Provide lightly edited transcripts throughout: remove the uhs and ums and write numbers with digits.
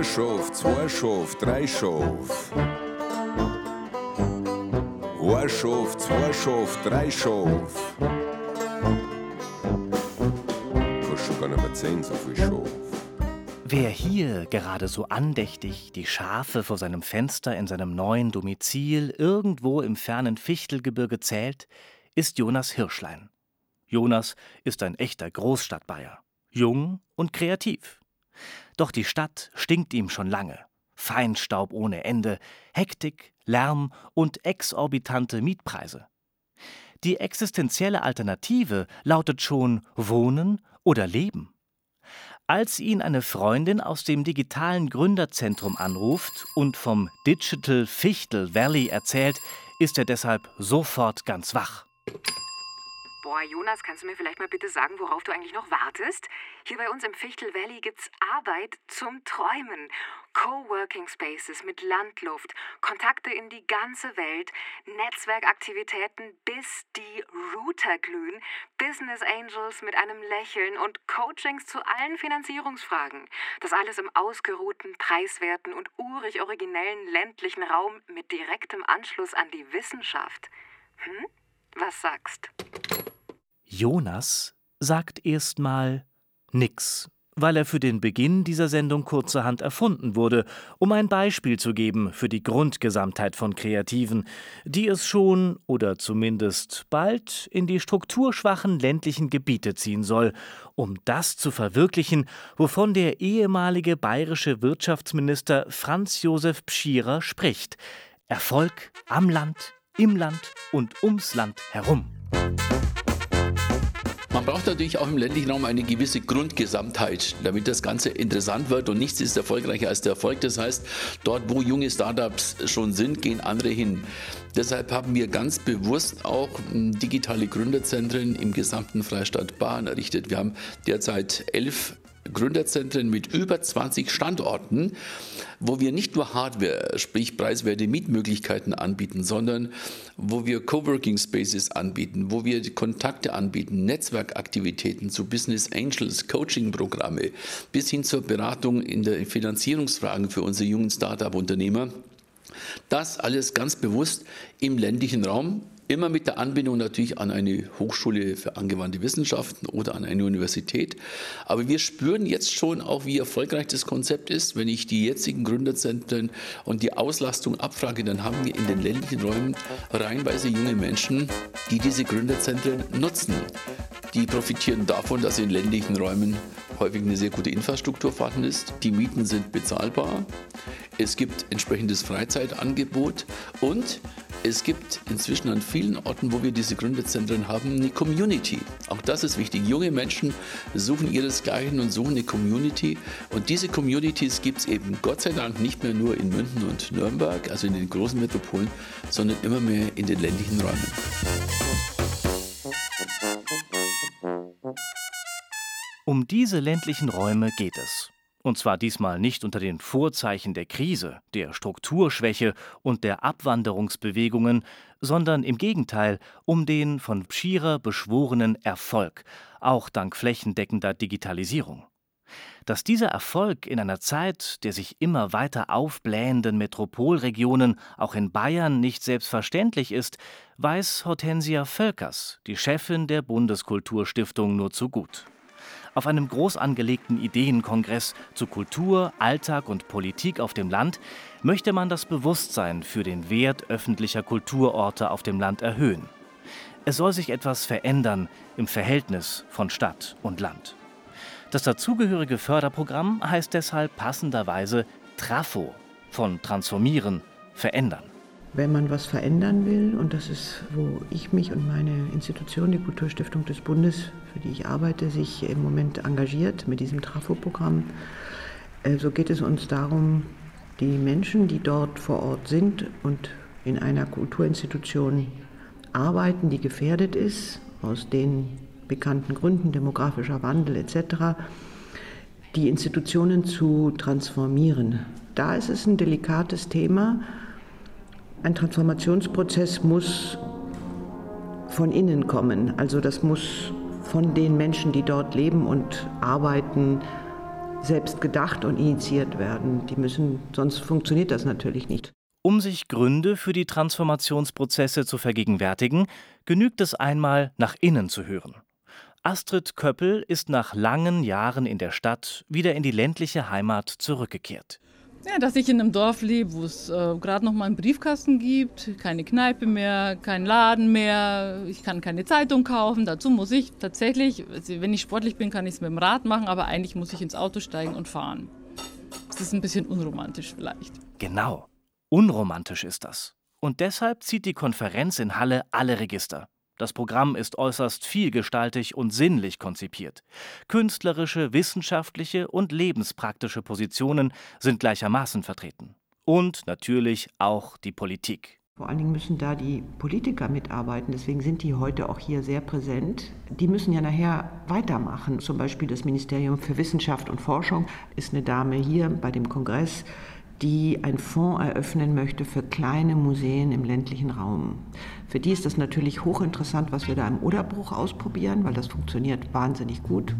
Schof, 2 Schof, 3 Schof. 1 Schof, 2 Schof, 3 Schof. Kannst schon gar nicht mehr 10 so viel Schof. Wer hier gerade so andächtig die Schafe vor seinem Fenster in seinem neuen Domizil irgendwo im fernen Fichtelgebirge zählt, ist Jonas Hirschlein. Jonas ist ein echter Großstadtbayer, jung und kreativ. Doch die Stadt stinkt ihm schon lange. Feinstaub ohne Ende, Hektik, Lärm und exorbitante Mietpreise. Die existenzielle Alternative lautet schon Wohnen oder Leben. Als ihn eine Freundin aus dem digitalen Gründerzentrum anruft und vom Digital Fichtel Valley erzählt, ist er deshalb sofort ganz wach. Boah, Jonas, kannst du mir vielleicht mal bitte sagen, worauf du eigentlich noch wartest? Hier bei uns im Fichtel Valley gibt's Arbeit zum Träumen. Coworking Spaces mit Landluft, Kontakte in die ganze Welt, Netzwerkaktivitäten bis die Router glühen, Business Angels mit einem Lächeln und Coachings zu allen Finanzierungsfragen. Das alles im ausgeruhten, preiswerten und urig originellen ländlichen Raum mit direktem Anschluss an die Wissenschaft. Was sagst? Jonas sagt erstmal nix, weil er für den Beginn dieser Sendung kurzerhand erfunden wurde, um ein Beispiel zu geben für die Grundgesamtheit von Kreativen, die es schon oder zumindest bald in die strukturschwachen ländlichen Gebiete ziehen soll, um das zu verwirklichen, wovon der ehemalige bayerische Wirtschaftsminister Franz Josef Pschierer spricht: Erfolg am Land, im Land und ums Land herum. Man braucht natürlich auch im ländlichen Raum eine gewisse Grundgesamtheit, damit das Ganze interessant wird, und nichts ist erfolgreicher als der Erfolg. Das heißt, dort, wo junge Startups schon sind, gehen andere hin. Deshalb haben wir ganz bewusst auch digitale Gründerzentren im gesamten Freistaat Bayern errichtet. Wir haben derzeit 11 Gründerzentren mit über 20 Standorten, wo wir nicht nur Hardware, sprich preiswerte Mietmöglichkeiten anbieten, sondern wo wir Coworking Spaces anbieten, wo wir Kontakte anbieten, Netzwerkaktivitäten zu Business Angels, Coaching-Programme bis hin zur Beratung in der Finanzierungsfragen für unsere jungen Start-up-Unternehmer. Das alles ganz bewusst im ländlichen Raum. Immer mit der Anbindung natürlich an eine Hochschule für angewandte Wissenschaften oder an eine Universität. Aber wir spüren jetzt schon auch, wie erfolgreich das Konzept ist. Wenn ich die jetzigen Gründerzentren und die Auslastung abfrage, dann haben wir in den ländlichen Räumen reihenweise junge Menschen, die diese Gründerzentren nutzen. Die profitieren davon, dass in ländlichen Räumen häufig eine sehr gute Infrastruktur vorhanden ist. Die Mieten sind bezahlbar. Es gibt entsprechendes Freizeitangebot und es gibt inzwischen an vielen Orten, wo wir diese Gründerzentren haben, eine Community. Auch das ist wichtig. Junge Menschen suchen ihresgleichen und suchen eine Community. Und diese Communities gibt es eben Gott sei Dank nicht mehr nur in München und Nürnberg, also in den großen Metropolen, sondern immer mehr in den ländlichen Räumen. Um diese ländlichen Räume geht es. Und zwar diesmal nicht unter den Vorzeichen der Krise, der Strukturschwäche und der Abwanderungsbewegungen, sondern im Gegenteil um den von Pschierer beschworenen Erfolg, auch dank flächendeckender Digitalisierung. Dass dieser Erfolg in einer Zeit der sich immer weiter aufblähenden Metropolregionen auch in Bayern nicht selbstverständlich ist, weiß Hortensia Völkers, die Chefin der Bundeskulturstiftung, nur zu gut. Auf einem groß angelegten Ideenkongress zu Kultur, Alltag und Politik auf dem Land möchte man das Bewusstsein für den Wert öffentlicher Kulturorte auf dem Land erhöhen. Es soll sich etwas verändern im Verhältnis von Stadt und Land. Das dazugehörige Förderprogramm heißt deshalb passenderweise TRAFO, von transformieren, verändern. Wenn man was verändern will, und das ist, wo ich mich und meine Institution, die Kulturstiftung des Bundes, für die ich arbeite, sich im Moment engagiert mit diesem TRAFO-Programm, so geht es uns darum, die Menschen, die dort vor Ort sind und in einer Kulturinstitution arbeiten, die gefährdet ist, aus den bekannten Gründen, demografischer Wandel etc., die Institutionen zu transformieren. Da ist es ein delikates Thema. Ein Transformationsprozess muss von innen kommen. Also das muss von den Menschen, die dort leben und arbeiten, selbst gedacht und initiiert werden. Sonst funktioniert das natürlich nicht. Um sich Gründe für die Transformationsprozesse zu vergegenwärtigen, genügt es einmal, nach innen zu hören. Astrid Köppel ist nach langen Jahren in der Stadt wieder in die ländliche Heimat zurückgekehrt. Ja, dass ich in einem Dorf lebe, wo es gerade noch mal einen Briefkasten gibt, keine Kneipe mehr, keinen Laden mehr, ich kann keine Zeitung kaufen. Dazu muss ich tatsächlich, also wenn ich sportlich bin, kann ich es mit dem Rad machen, aber eigentlich muss ich ins Auto steigen und fahren. Das ist ein bisschen unromantisch vielleicht. Genau, unromantisch ist das. Und deshalb zieht die Konferenz in Halle alle Register. Das Programm ist äußerst vielgestaltig und sinnlich konzipiert. Künstlerische, wissenschaftliche und lebenspraktische Positionen sind gleichermaßen vertreten. Und natürlich auch die Politik. Vor allen Dingen müssen da die Politiker mitarbeiten, deswegen sind die heute auch hier sehr präsent. Die müssen ja nachher weitermachen. Zum Beispiel das Ministerium für Wissenschaft und Forschung ist eine Dame hier bei dem Kongress, die einen Fonds eröffnen möchte für kleine Museen im ländlichen Raum. Für die ist das natürlich hochinteressant, was wir da im Oderbruch ausprobieren, weil das funktioniert wahnsinnig gut.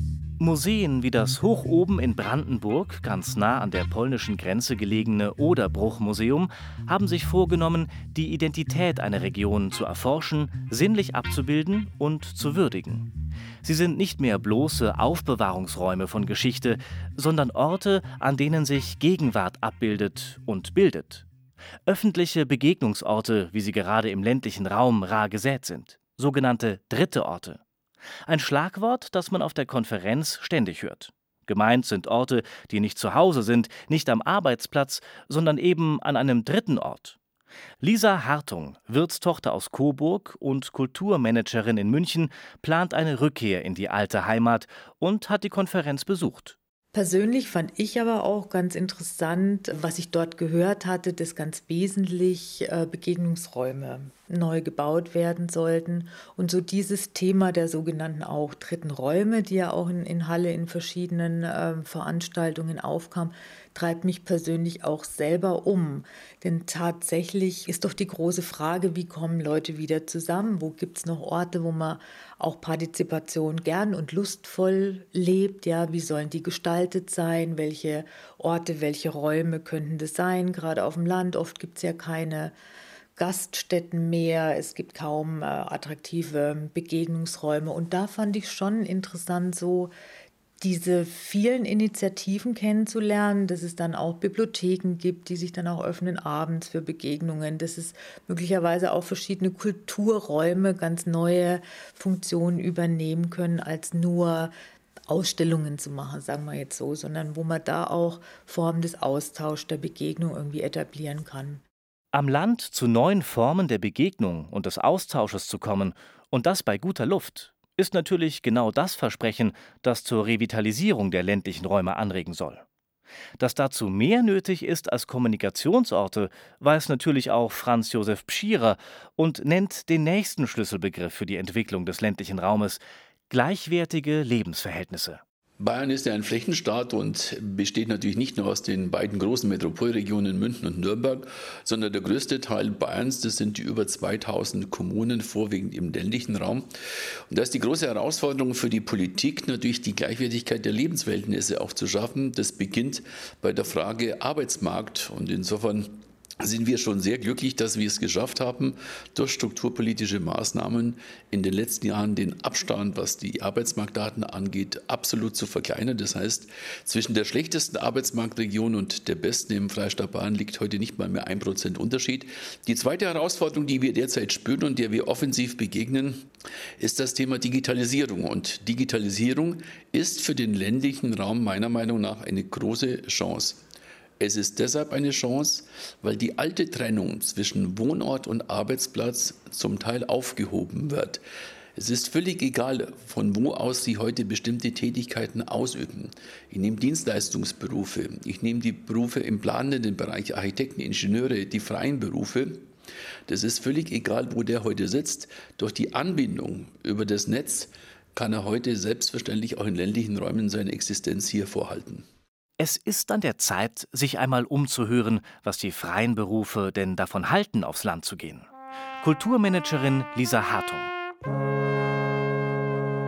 Museen wie das hoch oben in Brandenburg, ganz nah an der polnischen Grenze gelegene Oderbruch-Museum, haben sich vorgenommen, die Identität einer Region zu erforschen, sinnlich abzubilden und zu würdigen. Sie sind nicht mehr bloße Aufbewahrungsräume von Geschichte, sondern Orte, an denen sich Gegenwart abbildet und bildet. Öffentliche Begegnungsorte, wie sie gerade im ländlichen Raum rar gesät sind. Sogenannte dritte Orte. Ein Schlagwort, das man auf der Konferenz ständig hört. Gemeint sind Orte, die nicht zu Hause sind, nicht am Arbeitsplatz, sondern eben an einem dritten Ort. Lisa Hartung, Wirtstochter aus Coburg und Kulturmanagerin in München, plant eine Rückkehr in die alte Heimat und hat die Konferenz besucht. Persönlich fand ich aber auch ganz interessant, was ich dort gehört hatte, dass ganz wesentlich Begegnungsräume neu gebaut werden sollten. Und so dieses Thema der sogenannten auch dritten Räume, die ja auch in Halle in verschiedenen Veranstaltungen aufkam, treibt mich persönlich auch selber um. Denn tatsächlich ist doch die große Frage, wie kommen Leute wieder zusammen? Wo gibt es noch Orte, wo man auch Partizipation gern und lustvoll lebt? Ja, wie sollen die gestaltet sein? Welche Orte, welche Räume könnten das sein? Gerade auf dem Land, oft gibt es ja keine Gaststätten mehr, es gibt kaum attraktive Begegnungsräume. Und da fand ich schon interessant, so diese vielen Initiativen kennenzulernen, dass es dann auch Bibliotheken gibt, die sich dann auch öffnen abends für Begegnungen, dass es möglicherweise auch verschiedene Kulturräume ganz neue Funktionen übernehmen können, als nur Ausstellungen zu machen, sagen wir jetzt so, sondern wo man da auch Formen des Austauschs, der Begegnung irgendwie etablieren kann. Am Land zu neuen Formen der Begegnung und des Austausches zu kommen, und das bei guter Luft, ist natürlich genau das Versprechen, das zur Revitalisierung der ländlichen Räume anregen soll. Dass dazu mehr nötig ist als Kommunikationsorte, weiß natürlich auch Franz Josef Pschierer und nennt den nächsten Schlüsselbegriff für die Entwicklung des ländlichen Raumes: gleichwertige Lebensverhältnisse. Bayern ist ja ein Flächenstaat und besteht natürlich nicht nur aus den beiden großen Metropolregionen München und Nürnberg, sondern der größte Teil Bayerns, das sind die über 2000 Kommunen, vorwiegend im ländlichen Raum. Und da ist die große Herausforderung für die Politik natürlich, die Gleichwertigkeit der Lebensverhältnisse auch zu schaffen. Das beginnt bei der Frage Arbeitsmarkt, und insofern sind wir schon sehr glücklich, dass wir es geschafft haben, durch strukturpolitische Maßnahmen in den letzten Jahren den Abstand, was die Arbeitsmarktdaten angeht, absolut zu verkleinern. Das heißt, zwischen der schlechtesten Arbeitsmarktregion und der besten im Freistaat Bayern liegt heute nicht mal mehr 1% Unterschied. Die zweite Herausforderung, die wir derzeit spüren und der wir offensiv begegnen, ist das Thema Digitalisierung. Und Digitalisierung ist für den ländlichen Raum meiner Meinung nach eine große Chance. Es ist deshalb eine Chance, weil die alte Trennung zwischen Wohnort und Arbeitsplatz zum Teil aufgehoben wird. Es ist völlig egal, von wo aus Sie heute bestimmte Tätigkeiten ausüben. Ich nehme Dienstleistungsberufe, ich nehme die Berufe im planenden Bereich, Architekten, Ingenieure, die freien Berufe. Das ist völlig egal, wo der heute sitzt. Durch die Anbindung über das Netz kann er heute selbstverständlich auch in ländlichen Räumen seine Existenz hier vorhalten. Es ist an der Zeit, sich einmal umzuhören, was die freien Berufe denn davon halten, aufs Land zu gehen. Kulturmanagerin Lisa Hartung.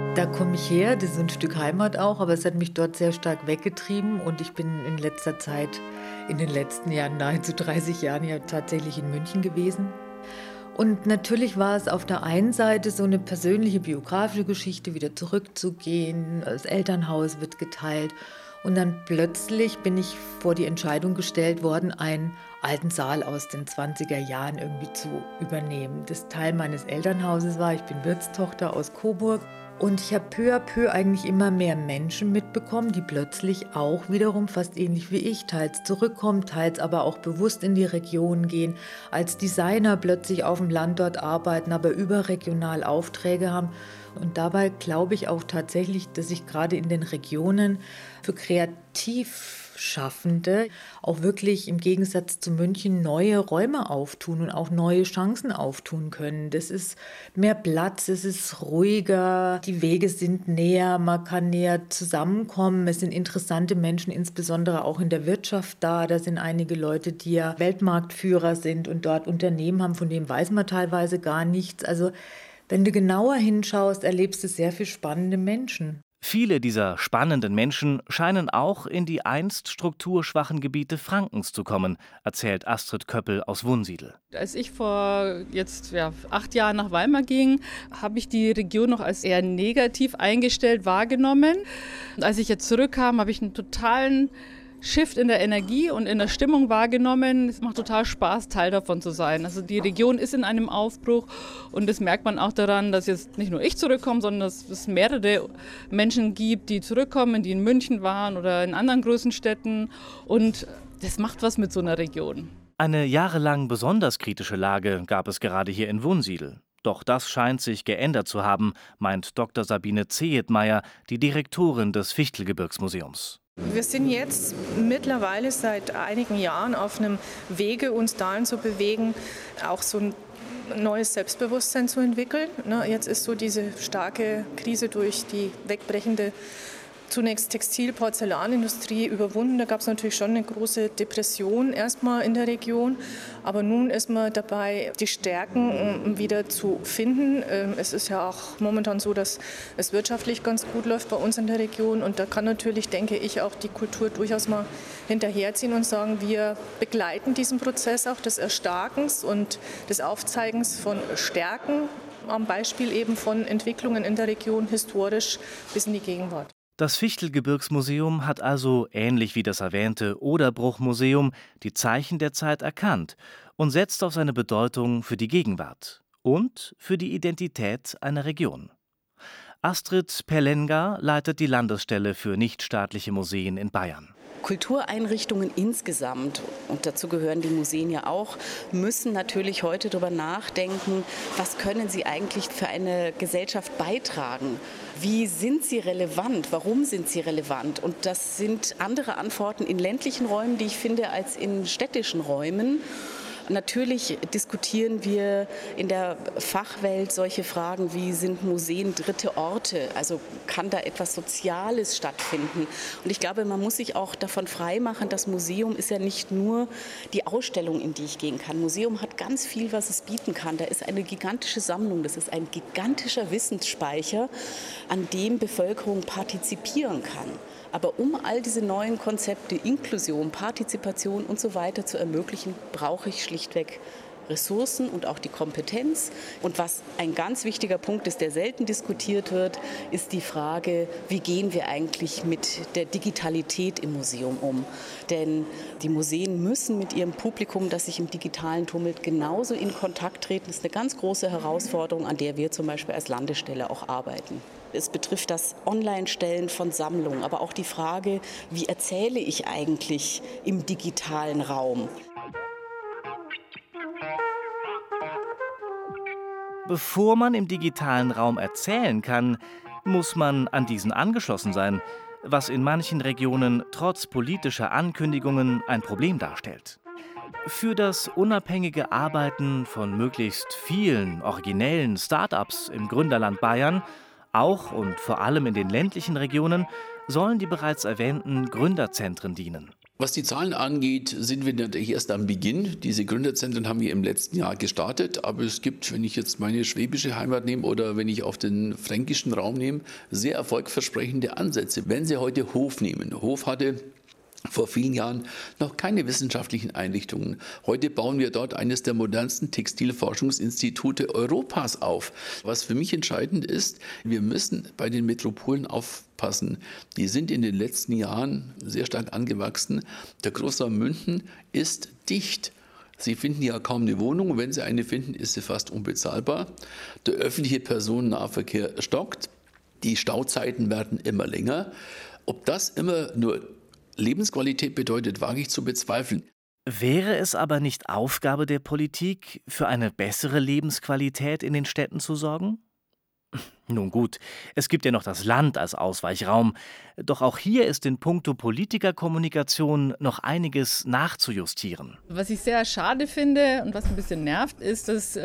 Da komme ich her, das ist ein Stück Heimat auch, aber es hat mich dort sehr stark weggetrieben und ich bin in letzter Zeit, in den letzten Jahren, nahezu 30 Jahren ja tatsächlich in München gewesen. Und natürlich war es auf der einen Seite so eine persönliche biografische Geschichte, wieder zurückzugehen, das Elternhaus wird geteilt und dann plötzlich bin ich vor die Entscheidung gestellt worden, einen alten Saal aus den 20er Jahren irgendwie zu übernehmen. Das Teil meines Elternhauses war, ich bin Wirtstochter aus Coburg. Und ich habe peu à peu eigentlich immer mehr Menschen mitbekommen, die plötzlich auch wiederum fast ähnlich wie ich, teils zurückkommen, teils aber auch bewusst in die Region gehen, als Designer plötzlich auf dem Land dort arbeiten, aber überregional Aufträge haben. Und dabei glaube ich auch tatsächlich, dass sich gerade in den Regionen für Kreativschaffende auch wirklich im Gegensatz zu München neue Räume auftun und auch neue Chancen auftun können. Das ist mehr Platz, es ist ruhiger, die Wege sind näher, man kann näher zusammenkommen. Es sind interessante Menschen, insbesondere auch in der Wirtschaft da. Da sind einige Leute, die ja Weltmarktführer sind und dort Unternehmen haben, von denen weiß man teilweise gar nichts. Also wenn du genauer hinschaust, erlebst du sehr viel spannende Menschen. Viele dieser spannenden Menschen scheinen auch in die einst strukturschwachen Gebiete Frankens zu kommen, erzählt Astrid Köppel aus Wunsiedel. Als ich vor 8 Jahren nach Weimar ging, habe ich die Region noch als eher negativ eingestellt wahrgenommen. Und als ich jetzt zurückkam, habe ich einen totalen Shift in der Energie und in der Stimmung wahrgenommen. Es macht total Spaß, Teil davon zu sein. Also die Region ist in einem Aufbruch und das merkt man auch daran, dass jetzt nicht nur ich zurückkomme, sondern dass es mehrere Menschen gibt, die zurückkommen, die in München waren oder in anderen größeren Städten und das macht was mit so einer Region. Eine jahrelang besonders kritische Lage gab es gerade hier in Wunsiedel. Doch das scheint sich geändert zu haben, meint Dr. Sabine Zehetmeier, die Direktorin des Fichtelgebirgsmuseums. Wir sind jetzt mittlerweile seit einigen Jahren auf einem Wege, uns dahin zu bewegen, auch so ein neues Selbstbewusstsein zu entwickeln. Jetzt ist so diese starke Krise durch die wegbrechende zunächst Textil-Porzellanindustrie überwunden. Da gab es natürlich schon eine große Depression erstmal in der Region. Aber nun ist man dabei, die Stärken wieder zu finden. Es ist ja auch momentan so, dass es wirtschaftlich ganz gut läuft bei uns in der Region. Und da kann natürlich, denke ich, auch die Kultur durchaus mal hinterherziehen und sagen, wir begleiten diesen Prozess auch des Erstarkens und des Aufzeigens von Stärken am Beispiel eben von Entwicklungen in der Region historisch bis in die Gegenwart. Das Fichtelgebirgsmuseum hat also, ähnlich wie das erwähnte Oderbruchmuseum, die Zeichen der Zeit erkannt und setzt auf seine Bedeutung für die Gegenwart und für die Identität einer Region. Astrid Perlenga leitet die Landesstelle für nichtstaatliche Museen in Bayern. Kultureinrichtungen insgesamt, und dazu gehören die Museen ja auch, müssen natürlich heute darüber nachdenken, was können sie eigentlich für eine Gesellschaft beitragen? Wie sind sie relevant? Warum sind sie relevant? Und das sind andere Antworten in ländlichen Räumen, die ich finde, als in städtischen Räumen. Natürlich diskutieren wir in der Fachwelt solche Fragen wie, sind Museen dritte Orte? Also kann da etwas Soziales stattfinden? Und ich glaube, man muss sich auch davon freimachen, das Museum ist ja nicht nur die Ausstellung, in die ich gehen kann. Museum hat ganz viel, was es bieten kann. Da ist eine gigantische Sammlung, das ist ein gigantischer Wissensspeicher, an dem Bevölkerung partizipieren kann. Aber um all diese neuen Konzepte, Inklusion, Partizipation und so weiter zu ermöglichen, brauche ich schlichtweg Ressourcen und auch die Kompetenz. Und was ein ganz wichtiger Punkt ist, der selten diskutiert wird, ist die Frage, wie gehen wir eigentlich mit der Digitalität im Museum um? Denn die Museen müssen mit ihrem Publikum, das sich im Digitalen tummelt, genauso in Kontakt treten. Das ist eine ganz große Herausforderung, an der wir zum Beispiel als Landesstelle auch arbeiten. Es betrifft das Online-Stellen von Sammlungen, aber auch die Frage, wie erzähle ich eigentlich im digitalen Raum? Bevor man im digitalen Raum erzählen kann, muss man an diesen angeschlossen sein, was in manchen Regionen trotz politischer Ankündigungen ein Problem darstellt. Für das unabhängige Arbeiten von möglichst vielen originellen Start-ups im Gründerland Bayern, auch und vor allem in den ländlichen Regionen, sollen die bereits erwähnten Gründerzentren dienen. Was die Zahlen angeht, sind wir natürlich erst am Beginn. Diese Gründerzentren haben wir im letzten Jahr gestartet. Aber es gibt, wenn ich jetzt meine schwäbische Heimat nehme oder wenn ich auf den fränkischen Raum nehme, sehr erfolgversprechende Ansätze. Wenn Sie heute Hof nehmen. Hof hatte vor vielen Jahren noch keine wissenschaftlichen Einrichtungen. Heute bauen wir dort eines der modernsten Textilforschungsinstitute Europas auf. Was für mich entscheidend ist, wir müssen bei den Metropolen aufpassen. Die sind in den letzten Jahren sehr stark angewachsen. Der Großraum München ist dicht. Sie finden ja kaum eine Wohnung. Wenn Sie eine finden, ist sie fast unbezahlbar. Der öffentliche Personennahverkehr stockt. Die Stauzeiten werden immer länger. Ob das immer nur Lebensqualität bedeutet, wage ich zu bezweifeln. Wäre es aber nicht Aufgabe der Politik, für eine bessere Lebensqualität in den Städten zu sorgen? Nun gut, es gibt ja noch das Land als Ausweichraum. Doch auch hier ist in puncto Politikerkommunikation noch einiges nachzujustieren. Was ich sehr schade finde und was ein bisschen nervt, ist, dass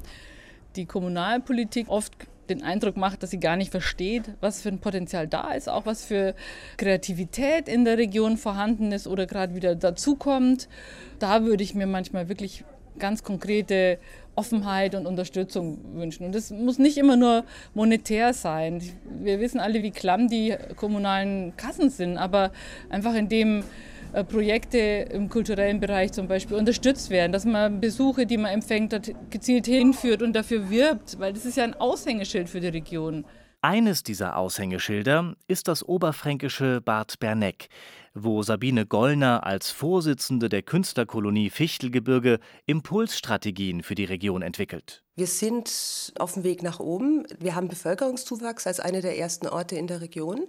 die Kommunalpolitik oft den Eindruck macht, dass sie gar nicht versteht, was für ein Potenzial da ist, auch was für Kreativität in der Region vorhanden ist oder gerade wieder dazukommt. Da würde ich mir manchmal wirklich ganz konkrete Offenheit und Unterstützung wünschen. Und das muss nicht immer nur monetär sein. Wir wissen alle, wie klamm die kommunalen Kassen sind, aber einfach indem Projekte im kulturellen Bereich zum Beispiel unterstützt werden, dass man Besuche, die man empfängt, gezielt hinführt und dafür wirbt, weil das ist ja ein Aushängeschild für die Region. Eines dieser Aushängeschilder ist das oberfränkische Bad Berneck, wo Sabine Gollner als Vorsitzende der Künstlerkolonie Fichtelgebirge Impulsstrategien für die Region entwickelt. Wir sind auf dem Weg nach oben. Wir haben Bevölkerungszuwachs als einer der ersten Orte in der Region.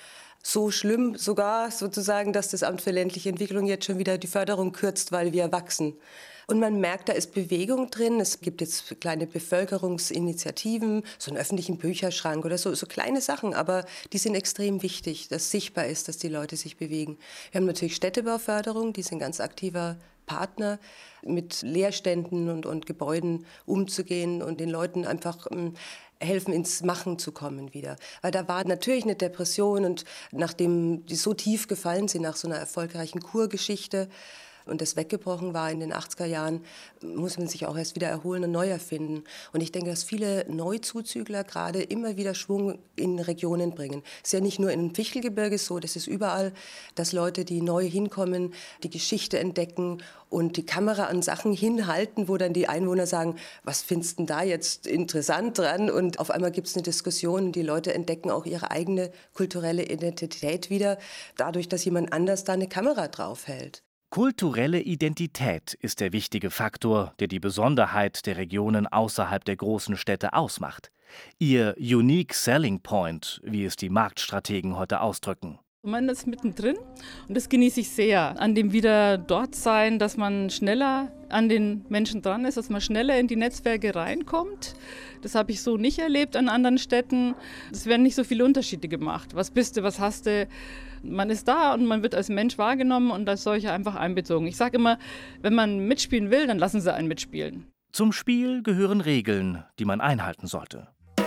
So schlimm sogar sozusagen, dass das Amt für ländliche Entwicklung jetzt schon wieder die Förderung kürzt, weil wir wachsen. Und man merkt, da ist Bewegung drin. Es gibt jetzt kleine Bevölkerungsinitiativen, so einen öffentlichen Bücherschrank oder so kleine Sachen. Aber die sind extrem wichtig, dass sichtbar ist, dass die Leute sich bewegen. Wir haben natürlich Städtebauförderung, die sind ganz aktiver Partner, mit Leerständen und Gebäuden umzugehen und den Leuten einfach helfen, ins Machen zu kommen wieder. Weil da war natürlich eine Depression und nachdem die so tief gefallen sind nach so einer erfolgreichen Kurgeschichte und das weggebrochen war in den 80er Jahren, muss man sich auch erst wieder erholen und neu erfinden. Und ich denke, dass viele Neuzuzügler gerade immer wieder Schwung in Regionen bringen. Es ist ja nicht nur im Fichtelgebirge so, das ist überall, dass Leute, die neu hinkommen, die Geschichte entdecken und die Kamera an Sachen hinhalten, wo dann die Einwohner sagen, was findest du denn da jetzt interessant dran? Und auf einmal gibt es eine Diskussion und die Leute entdecken auch ihre eigene kulturelle Identität wieder, dadurch, dass jemand anders da eine Kamera draufhält. Kulturelle Identität ist der wichtige Faktor, der die Besonderheit der Regionen außerhalb der großen Städte ausmacht. Ihr Unique Selling Point, wie es die Marktstrategen heute ausdrücken. Man ist mittendrin und das genieße ich sehr. An dem wieder dort sein, dass man schneller an den Menschen dran ist, dass man schneller in die Netzwerke reinkommt. Das habe ich so nicht erlebt an anderen Städten. Es werden nicht so viele Unterschiede gemacht. Was bist du, was hast du? Man ist da und man wird als Mensch wahrgenommen und als solcher einfach einbezogen. Ich sage immer, wenn man mitspielen will, dann lassen Sie einen mitspielen. Zum Spiel gehören Regeln, die man einhalten sollte.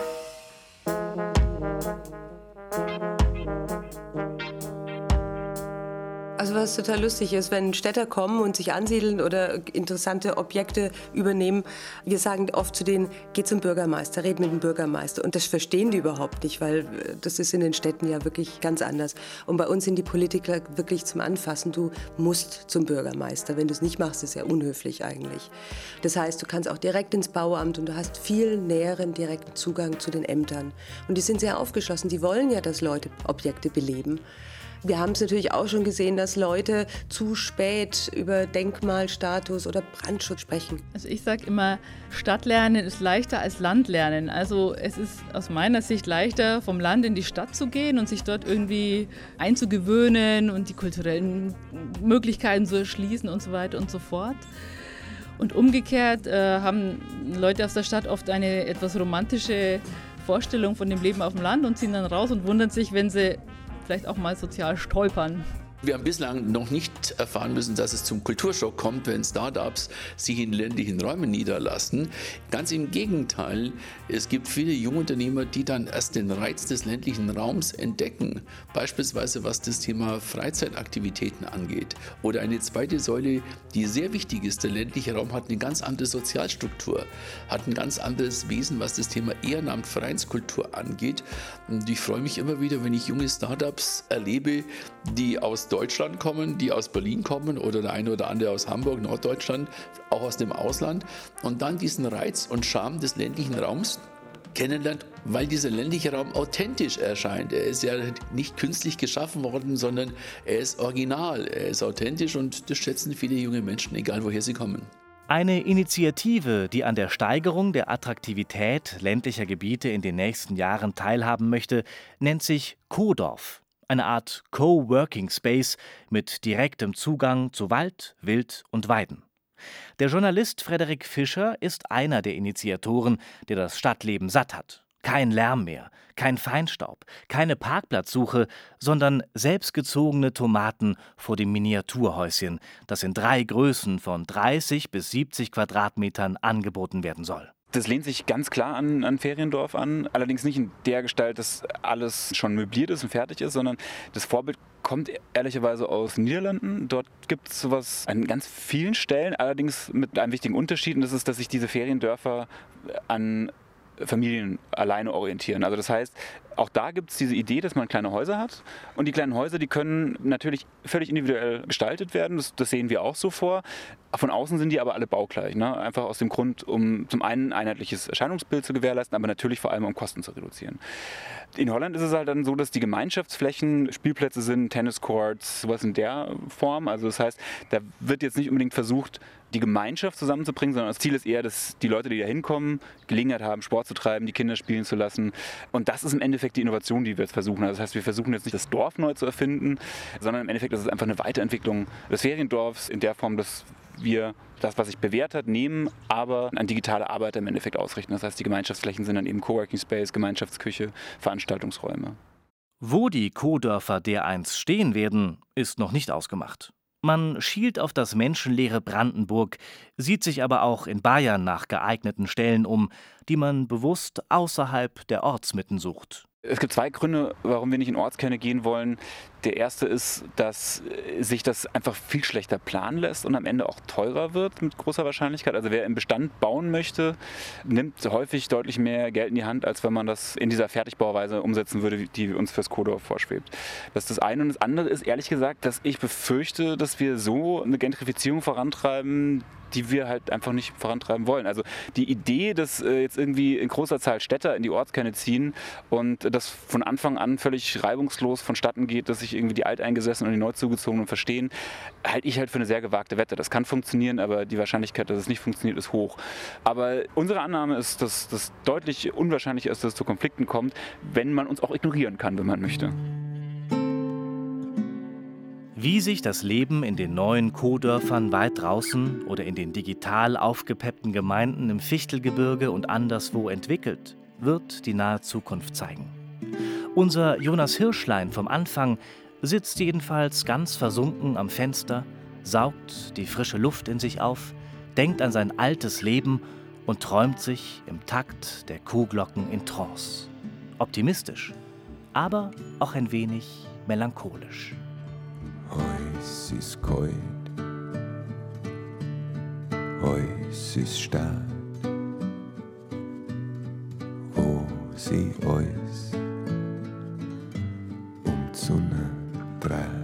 Also was total lustig ist, wenn Städter kommen und sich ansiedeln oder interessante Objekte übernehmen, wir sagen oft zu denen, geh zum Bürgermeister, red mit dem Bürgermeister. Und das verstehen die überhaupt nicht, weil das ist in den Städten ja wirklich ganz anders. Und bei uns sind die Politiker wirklich zum Anfassen, du musst zum Bürgermeister. Wenn du es nicht machst, ist es ja unhöflich eigentlich. Das heißt, du kannst auch direkt ins Bauamt und du hast viel näheren direkten Zugang zu den Ämtern. Und die sind sehr aufgeschlossen, die wollen ja, dass Leute Objekte beleben. Wir haben es natürlich auch schon gesehen, dass Leute zu spät über Denkmalstatus oder Brandschutz sprechen. Also ich sage immer, Stadtlernen ist leichter als Landlernen. Also es ist aus meiner Sicht leichter, vom Land in die Stadt zu gehen und sich dort irgendwie einzugewöhnen und die kulturellen Möglichkeiten zu erschließen und so weiter und so fort. Und umgekehrt haben Leute aus der Stadt oft eine etwas romantische Vorstellung von dem Leben auf dem Land und ziehen dann raus und wundern sich, wenn sie vielleicht auch mal sozial stolpern. Wir haben bislang noch nicht erfahren müssen, dass es zum Kulturschock kommt, wenn Startups sich in ländlichen Räumen niederlassen. Ganz im Gegenteil, es gibt viele Jungunternehmer, die dann erst den Reiz des ländlichen Raums entdecken. Beispielsweise was das Thema Freizeitaktivitäten angeht. Oder eine zweite Säule, die sehr wichtig ist. Der ländliche Raum hat eine ganz andere Sozialstruktur, hat ein ganz anderes Wesen, was das Thema Ehrenamt, Vereinskultur angeht. Und ich freue mich immer wieder, wenn ich junge Startups erlebe, die aus Deutschland kommen, die aus Berlin kommen oder der eine oder andere aus Hamburg, Norddeutschland, auch aus dem Ausland und dann diesen Reiz und Charme des ländlichen Raums kennenlernt, weil dieser ländliche Raum authentisch erscheint. Er ist ja nicht künstlich geschaffen worden, sondern er ist original, er ist authentisch und das schätzen viele junge Menschen, egal woher sie kommen. Eine Initiative, die an der Steigerung der Attraktivität ländlicher Gebiete in den nächsten Jahren teilhaben möchte, nennt sich Co-Dorf. Eine Art Coworking Space mit direktem Zugang zu Wald, Wild und Weiden. Der Journalist Frederik Fischer ist einer der Initiatoren, der das Stadtleben satt hat. Kein Lärm mehr, kein Feinstaub, keine Parkplatzsuche, sondern selbstgezogene Tomaten vor dem Miniaturhäuschen, das in 3 Größen von 30 bis 70 Quadratmetern angeboten werden soll. Das lehnt sich ganz klar an Feriendorf an, allerdings nicht in der Gestalt, dass alles schon möbliert ist und fertig ist, sondern das Vorbild kommt ehrlicherweise aus den Niederlanden. Dort gibt es sowas an ganz vielen Stellen, allerdings mit einem wichtigen Unterschied, und das ist, dass sich diese Feriendörfer an Familien alleine orientieren. Also das heißt, auch da gibt es diese Idee, dass man kleine Häuser hat und die kleinen Häuser, die können natürlich völlig individuell gestaltet werden, das sehen wir auch so vor. Von außen sind die aber alle baugleich, ne? Einfach aus dem Grund, um zum einen ein einheitliches Erscheinungsbild zu gewährleisten, aber natürlich vor allem um Kosten zu reduzieren. In Holland ist es halt dann so, dass die Gemeinschaftsflächen Spielplätze sind, Tenniscourts, sowas in der Form. Also das heißt, da wird jetzt nicht unbedingt versucht, die Gemeinschaft zusammenzubringen, sondern das Ziel ist eher, dass die Leute, die da hinkommen, Gelegenheit haben, Sport zu treiben, die Kinder spielen zu lassen. Und das ist im Endeffekt die Innovation, die wir jetzt versuchen. Also das heißt, wir versuchen jetzt nicht das Dorf neu zu erfinden, sondern im Endeffekt ist es einfach eine Weiterentwicklung des Feriendorfs in der Form, dass wir das, was sich bewährt hat, nehmen, aber an digitale Arbeit im Endeffekt ausrichten. Das heißt, die Gemeinschaftsflächen sind dann eben Coworking Space, Gemeinschaftsküche, Veranstaltungsräume. Wo die Co-Dörfer dereinst stehen werden, ist noch nicht ausgemacht. Man schielt auf das menschenleere Brandenburg, sieht sich aber auch in Bayern nach geeigneten Stellen um, die man bewusst außerhalb der Ortsmitten sucht. Es gibt 2 Gründe, warum wir nicht in Ortskerne gehen wollen. Der erste ist, dass sich das einfach viel schlechter planen lässt und am Ende auch teurer wird mit großer Wahrscheinlichkeit. Also wer im Bestand bauen möchte, nimmt häufig deutlich mehr Geld in die Hand, als wenn man das in dieser Fertigbauweise umsetzen würde, die uns fürs Co-Dorf vorschwebt. Das ist das eine. Und das andere ist ehrlich gesagt, dass ich befürchte, dass wir so eine Gentrifizierung vorantreiben, die wir halt einfach nicht vorantreiben wollen. Also die Idee, dass jetzt irgendwie in großer Zahl Städter in die Ortskerne ziehen und das von Anfang an völlig reibungslos vonstatten geht, dass sich irgendwie die Alteingesessenen und die Neuzugezogenen verstehen, halte ich halt für eine sehr gewagte Wette. Das kann funktionieren, aber die Wahrscheinlichkeit, dass es nicht funktioniert, ist hoch. Aber unsere Annahme ist, dass das deutlich unwahrscheinlicher ist, dass es zu Konflikten kommt, wenn man uns auch ignorieren kann, wenn man möchte. Wie sich das Leben in den neuen Co-Dörfern weit draußen oder in den digital aufgepeppten Gemeinden im Fichtelgebirge und anderswo entwickelt, wird die nahe Zukunft zeigen. Unser Jonas Hirschlein vom Anfang sitzt jedenfalls ganz versunken am Fenster, saugt die frische Luft in sich auf, denkt an sein altes Leben und träumt sich im Takt der Kuhglocken in Trance. Optimistisch, aber auch ein wenig melancholisch. Heus ist kalt, heus ist stark, wo sie alles um die Sonne dreht.